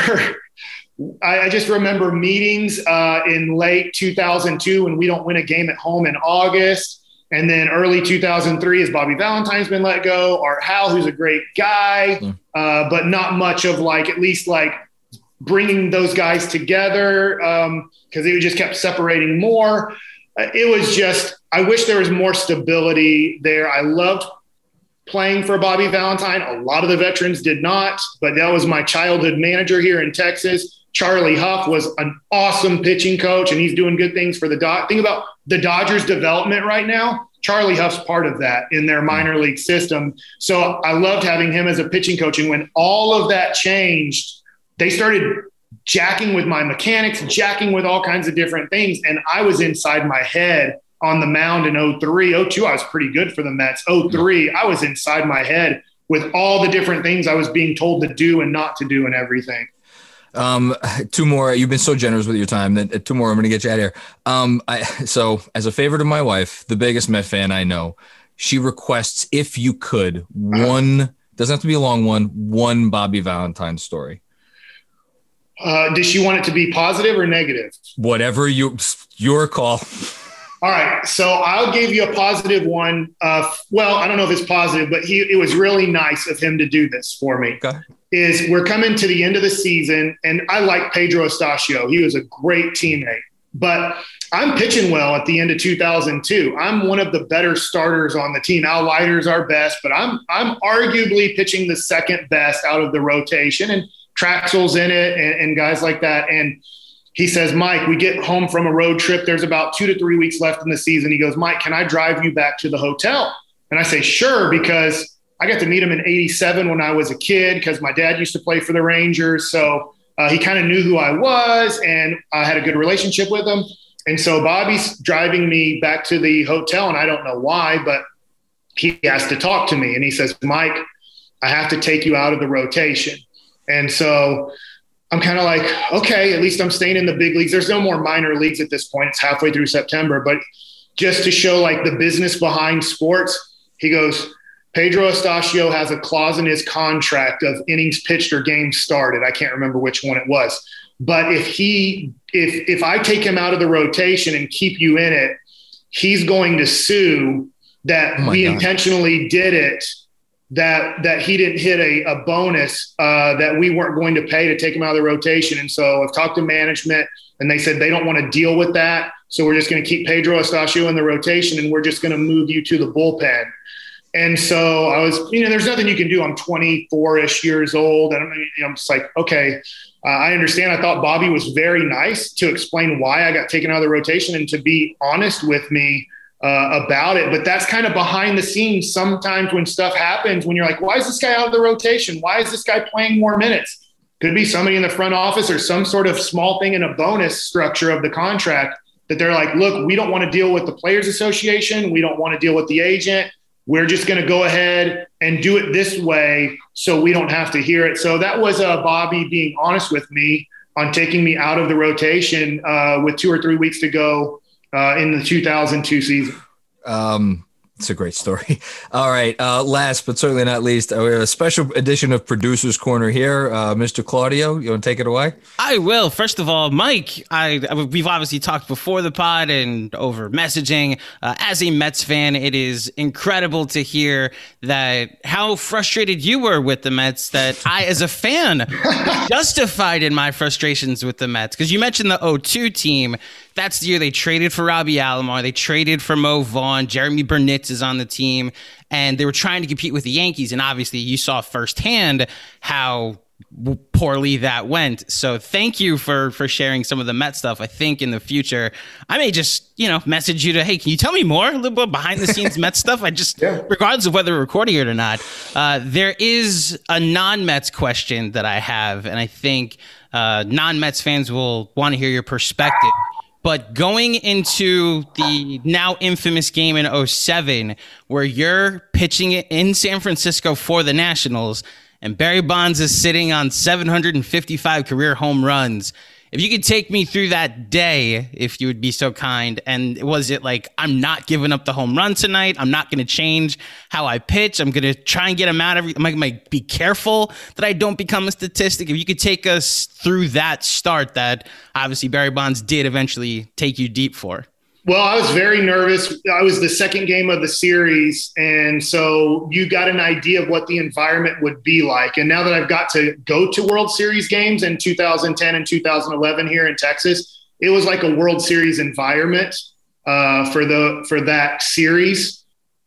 Speaker 2: I, I just remember meetings uh, in late two thousand two when we don't win a game at home in August. And then early two thousand three as Bobby Valentine's been let go, Art Howell, who's a great guy, mm. uh, but not much of like, at least like bringing those guys together um, because they just kept separating more. Uh, it was just, I wish there was more stability there. I loved playing for Bobby Valentine. A lot of the veterans did not, but that was my childhood manager here in Texas. Charlie Huff was an awesome pitching coach, and he's doing good things for the Dodgers. Think about the Dodgers development right now. Charlie Huff's part of that in their minor league system. So I loved having him as a pitching coach. And when all of that changed, they started jacking with my mechanics, jacking with all kinds of different things. And I was inside my head on the mound in oh three. oh two, I was pretty good for the Mets. oh three, I was inside my head with all the different things I was being told to do and not to do and everything.
Speaker 1: Um, two more. You've been so generous with your time. That two more. I'm going to get you out of here. Um, I, so as a favor to my wife, the biggest Met fan I know, she requests, if you could, one, doesn't have to be a long one, one Bobby Valentine story.
Speaker 2: Uh, does she want it to be positive or negative?
Speaker 1: Whatever you, your call.
Speaker 2: All right. So I'll give you a positive one. Uh, well, I don't know if it's positive, but he, it was really nice of him to do this for me.
Speaker 1: Okay.
Speaker 2: Is we're coming to the end of the season, and I like Pedro Estacio. He was a great teammate, but I'm pitching well at the end of two thousand two. I'm one of the better starters on the team. Al Leiter's our best, but I'm, I'm arguably pitching the second best out of the rotation, and Traxel's in it and, and guys like that. And he says, Mike, we get home from a road trip. There's about two to three weeks left in the season. He goes, Mike, can I drive you back to the hotel? And I say, sure, because I got to meet him in eighty-seven when I was a kid because my dad used to play for the Rangers. So uh, he kind of knew who I was, and I had a good relationship with him. And so Bobby's driving me back to the hotel, and I don't know why, but he has to talk to me. And he says, Mike, I have to take you out of the rotation. And so I'm kind of like, okay, at least I'm staying in the big leagues. There's no more minor leagues at this point. It's halfway through September. But just to show like the business behind sports, he goes, Pedro Estacio has a clause in his contract of innings pitched or games started. I can't remember which one it was. But if he, if if I take him out of the rotation and keep you in it, he's going to sue that oh we God. intentionally did it, that that he didn't hit a, a bonus uh, that we weren't going to pay to take him out of the rotation. And so I've talked to management, and they said they don't want to deal with that. So we're just going to keep Pedro Estacio in the rotation, and we're just going to move you to the bullpen. And so I was, you know, there's nothing you can do. I'm twenty-four-ish years old. And I'm, you know, I'm just like, okay, uh, I understand. I thought Bobby was very nice to explain why I got taken out of the rotation and to be honest with me uh, about it. But that's kind of behind the scenes. Sometimes when stuff happens, when you're like, why is this guy out of the rotation? Why is this guy playing more minutes? Could be somebody in the front office or some sort of small thing in a bonus structure of the contract that they're like, look, we don't want to deal with the Players Association. We don't want to deal with the agent. We're just going to go ahead and do it this way so we don't have to hear it. So that was uh, Bobby being honest with me on taking me out of the rotation uh, with two or three weeks to go uh, in the two thousand two season.
Speaker 1: Um, it's a great story. All right. Uh, last but certainly not least, a special edition of Producer's Corner here. Uh, Mister Claudio, you want to take it away?
Speaker 3: I will. First of all, Mike, I, I we've obviously talked before the pod and over messaging. Uh, as a Mets fan, it is incredible to hear that how frustrated you were with the Mets, that I, as a fan, justified in my frustrations with the Mets. Because you mentioned the oh two team. That's the year they traded for Robbie Alomar. They traded for Mo Vaughn. Jeremy Burnitz is on the team. And they were trying to compete with the Yankees. And obviously, you saw firsthand how poorly that went. So thank you for for sharing some of the Met stuff. I think in the future, I may just, you know, message you to, hey, can you tell me more? A little bit behind the scenes Met stuff. I just, yeah. regardless of whether we're recording it or not, uh, there is a non-Mets question that I have. And I think uh, non-Mets fans will want to hear your perspective. But going into the now infamous game in oh seven, where you're pitching it in San Francisco for the Nationals, and Barry Bonds is sitting on seven hundred fifty-five career home runs, if you could take me through that day, if you would be so kind, and was it like, I'm not giving up the home run tonight, I'm not going to change how I pitch, I'm going to try and get him out every, I'm going to be careful that I don't become a statistic. If you could take us through that start that obviously Barry Bonds did eventually take you deep for.
Speaker 2: Well, I was very nervous. I was the second game of the series. And so you got an idea of what the environment would be like. And now that I've got to go to World Series games in two thousand ten and two thousand eleven here in Texas, it was like a World Series environment uh, for the for that series.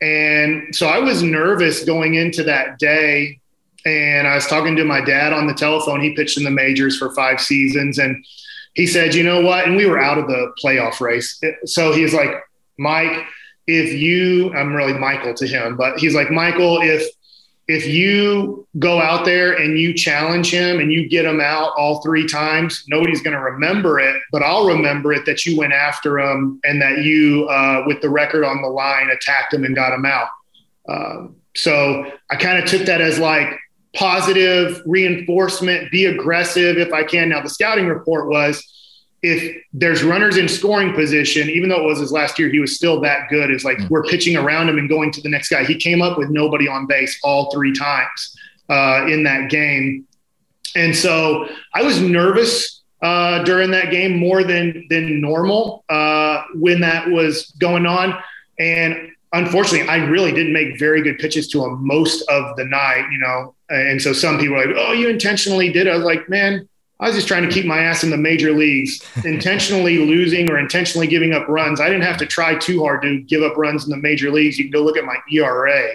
Speaker 2: And so I was nervous going into that day. And I was talking to my dad on the telephone. He pitched in the majors for five seasons. And he said, you know what? And we were out of the playoff race. So he's like, Mike, if you, I'm really Michael to him, but he's like, Michael, if, if you go out there and you challenge him and you get him out all three times, nobody's going to remember it, but I'll remember it that you went after him and that you, uh, with the record on the line, attacked him and got him out. Um, so I kind of took that as like, positive reinforcement, be aggressive if I can. Now, the scouting report was if there's runners in scoring position, even though it was his last year, he was still that good. It's like mm-hmm. we're pitching around him and going to the next guy. He came up with nobody on base all three times uh, in that game. And so I was nervous uh, during that game more than, than normal uh, when that was going on. And unfortunately, I really didn't make very good pitches to him most of the night, you know. And so some people are like, oh, you intentionally did it. I was like, man, I was just trying to keep my ass in the major leagues. Intentionally losing or intentionally giving up runs, I didn't have to try too hard to give up runs in the major leagues. You can go look at my E R A.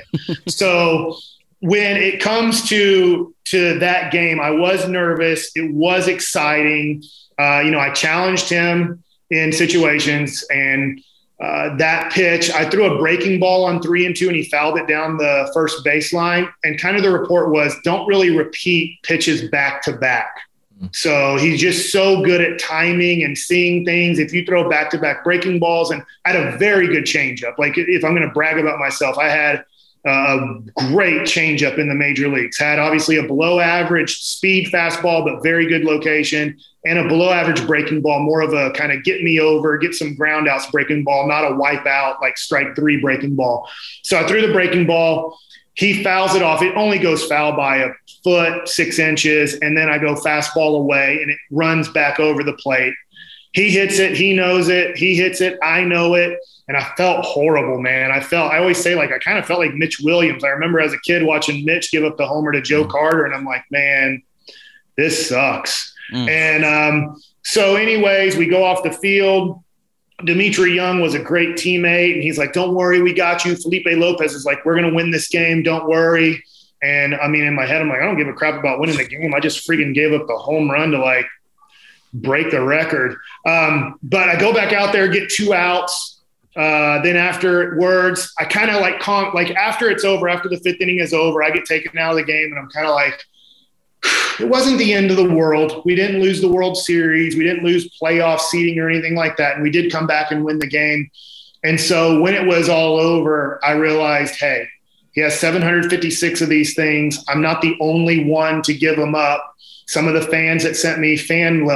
Speaker 2: So when it comes to to that game, I was nervous. It was exciting. Uh, you know, I challenged him in situations, and Uh, that pitch, I threw a breaking ball on three and two and he fouled it down the first baseline. And kind of the report was, don't really repeat pitches back to back. Mm-hmm. So he's just so good at timing and seeing things. If you throw back to back breaking balls, and I had a very good changeup. Like if I'm going to brag about myself, I had a great changeup in the major leagues. Had obviously a below average speed fastball, but very good location, and a below average breaking ball, more of a kind of get me over, get some ground outs breaking ball, not a wipe out like strike three breaking ball. So I threw the breaking ball. He fouls it off. It only goes foul by a foot, six inches. And then I go fastball away and it runs back over the plate. He hits it. He knows it. He hits it. I know it. And I felt horrible, man. I felt, I always say, like, I kind of felt like Mitch Williams. I remember as a kid watching Mitch give up the homer to Joe Carter, and I'm like, man, this sucks. Mm. And um, so anyways, we go off the field. Dimitri Young was a great teammate, and he's like, don't worry, we got you. Felipe Lopez is like, we're going to win this game. Don't worry. And I mean, in my head, I'm like, I don't give a crap about winning the game. I just freaking gave up a home run to like break the record. Um, but I go back out there, get two outs. Uh, then afterwards, I kind of like, con- like after it's over, after the fifth inning is over, I get taken out of the game, and I'm kind of like, it wasn't the end of the world. We didn't lose the World Series. We didn't lose playoff seeding or anything like that. And we did come back and win the game. And so when it was all over, I realized, hey, he has seven hundred fifty-six of these things. I'm not the only one to give them up. Some of the fans that sent me fan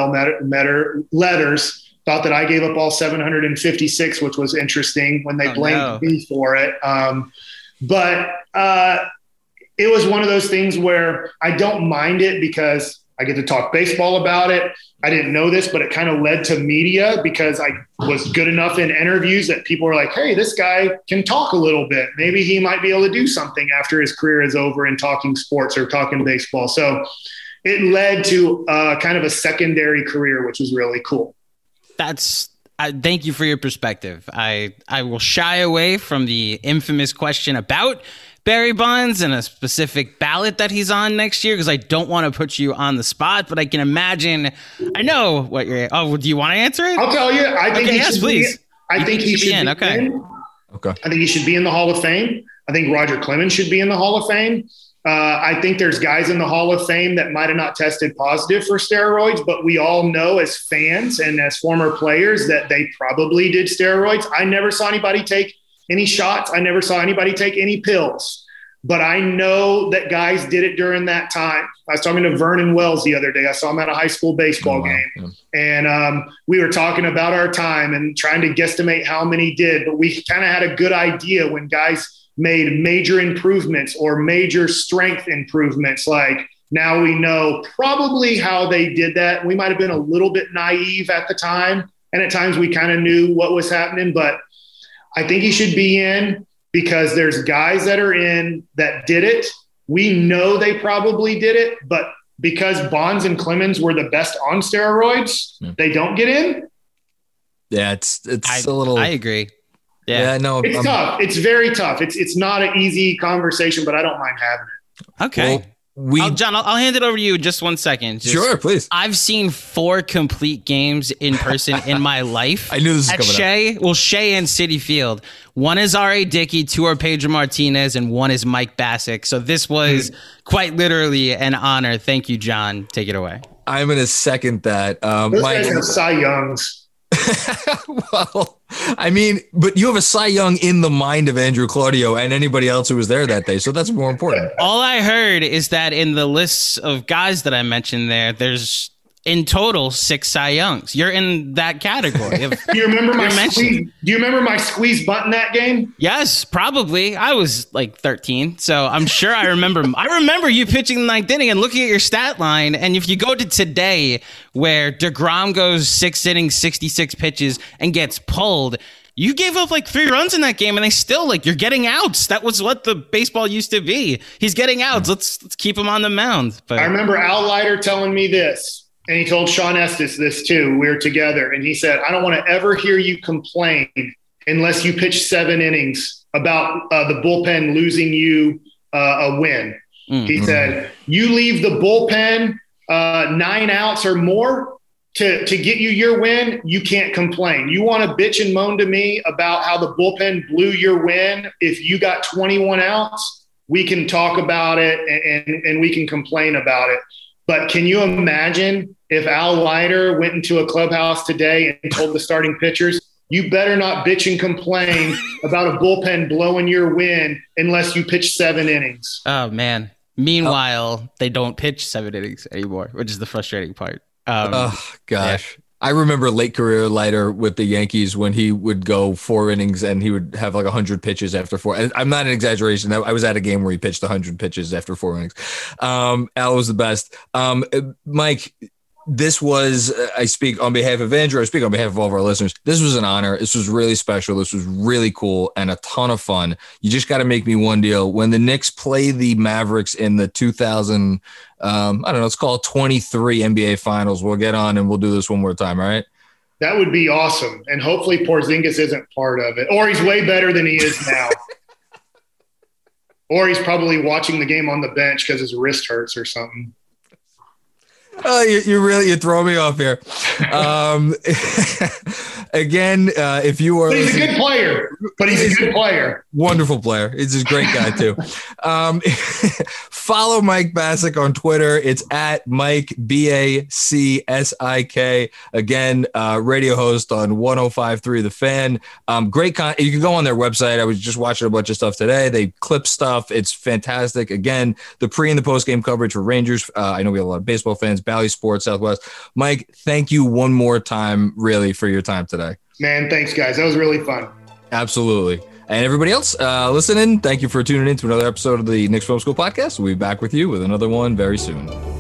Speaker 2: letters thought that I gave up all seven hundred fifty-six, which was interesting when they
Speaker 3: oh,
Speaker 2: blamed
Speaker 3: no.
Speaker 2: me for it. Um, but uh, it was one of those things where I don't mind it because I get to talk baseball about it. I didn't know this, but it kind of led to media because I was good enough in interviews that people were like, hey, this guy can talk a little bit. Maybe he might be able to do something after his career is over in talking sports or talking baseball. So it led to uh, kind of a secondary career, which was really cool.
Speaker 3: That's I, thank you for your perspective. I, I will shy away from the infamous question about Barry Bonds and a specific ballot that he's on next year because I don't want to put you on the spot, but I can imagine. I know what you're. Oh, do you want to answer it?
Speaker 2: I'll tell you. I think
Speaker 3: okay,
Speaker 2: he
Speaker 3: yes,
Speaker 2: should
Speaker 3: please.
Speaker 2: Be, I
Speaker 3: you
Speaker 2: think he should be in.
Speaker 3: Okay.
Speaker 2: In.
Speaker 1: Okay.
Speaker 2: I think he should be in the Hall of Fame. I think Roger Clemens should be in the Hall of Fame. Uh, I think there's guys in the Hall of Fame that might have not tested positive for steroids, but we all know as fans and as former players that they probably did steroids. I never saw anybody take any shots. I never saw anybody take any pills. But I know that guys did it during that time. I was talking to Vernon Wells the other day. I saw him at a high school baseball
Speaker 1: oh, wow.
Speaker 2: game.
Speaker 1: Yeah.
Speaker 2: And um, we were talking about our time and trying to guesstimate how many did. But we kind of had a good idea when guys made major improvements or major strength improvements. Like now we know probably how they did that. We might have been a little bit naive at the time. And at times we kind of knew what was happening. But I think he should be in. Because there's guys that are in that did it. We know they probably did it, but because Bonds and Clemens were the best on steroids, yeah. they don't get in.
Speaker 1: Yeah, it's it's
Speaker 3: I,
Speaker 1: a little.
Speaker 3: I agree. Yeah,
Speaker 1: yeah no,
Speaker 2: it's
Speaker 1: I'm,
Speaker 2: tough. It's very tough. It's it's not an easy conversation, but I don't mind having it.
Speaker 3: Okay.
Speaker 1: Well, we,
Speaker 3: I'll, John, I'll, I'll hand it over to you in just one second. Just,
Speaker 1: sure, please.
Speaker 3: I've seen four complete games in person in my life.
Speaker 1: I knew this was
Speaker 3: at
Speaker 1: coming
Speaker 3: Shea, up. Well, Shea and Citi Field. One is R A. Dickey, two are Pedro Martinez, and one is Mike Bassick. So this was quite literally an honor. Thank you, John. Take it away.
Speaker 1: I'm going to second that. Um,
Speaker 2: Those
Speaker 1: Mike,
Speaker 2: guys have Cy Youngs.
Speaker 1: well, I mean, but you have a Cy Young in the mind of Andrew Claudio and anybody else who was there that day. So that's more important.
Speaker 3: All I heard is that in the lists of guys that I mentioned there, there's in total six Cy Youngs. You're in that category. Of,
Speaker 2: do you remember my squeeze? Do you remember my squeeze button that game?
Speaker 3: Yes, probably. I was like thirteen, so I'm sure I remember. I remember you pitching the ninth inning and looking at your stat line. And if you go to today, where DeGrom goes six innings, sixty-six pitches, and gets pulled, you gave up like three runs in that game, and they still like you're getting outs. That was what the baseball used to be. He's getting outs. Let's let's keep him on the mound. But
Speaker 2: I remember Al Leiter telling me this. And he told Sean Estes this too. We were together. And he said, I don't want to ever hear you complain unless you pitch seven innings about uh, the bullpen losing you uh, a win. Mm-hmm. He said, you leave the bullpen uh, nine outs or more to, to get you your win, you can't complain. You want to bitch and moan to me about how the bullpen blew your win. If you got twenty-one outs, we can talk about it and, and, and we can complain about it. But can you imagine if Al Leiter went into a clubhouse today and told the starting pitchers, you better not bitch and complain about a bullpen blowing your win unless you pitch seven innings.
Speaker 3: Oh, man. Meanwhile, oh. they don't pitch seven innings anymore, which is the frustrating part. Um,
Speaker 1: oh, gosh. Yeah. I remember late career Leiter with the Yankees when he would go four innings and he would have like one hundred pitches after four. I'm not an exaggeration. I was at a game where he pitched one hundred pitches after four innings. Um, Al was the best. Um, Mike, this was, I speak on behalf of Andrew, I speak on behalf of all of our listeners. This was an honor. This was really special. This was really cool and a ton of fun. You just got to make me one deal. When the Knicks play the Mavericks in the two thousand, um, I don't know, let's call it twenty-three N B A finals, we'll get on and we'll do this one more time. All right.
Speaker 2: That would be awesome. And hopefully Porzingis isn't part of it. Or he's way better than he is now. Or he's probably watching the game on the bench because his wrist hurts or something.
Speaker 1: Oh, you, you really, you throw me off here. Um, again, uh, if you are,
Speaker 2: but he's a good player, but he's a good player.
Speaker 1: Wonderful player. He's a great guy too. Um, follow Mike Bacsik on Twitter. It's at Mike B A C S I K. Again, uh, radio host on one oh five point three The Fan. Um, great con. You can go on their website. I was just watching a bunch of stuff today. They clip stuff. It's fantastic. Again, the pre and the post game coverage for Rangers. Uh, I know we have a lot of baseball fans. Bally Sports Southwest. Mike, thank you one more time, really, for your time today.
Speaker 2: Man, thanks, guys. That was really fun.
Speaker 1: Absolutely. And everybody else uh, listening, thank you for tuning in to another episode of the Knicks Film School Podcast. We'll be back with you with another one very soon.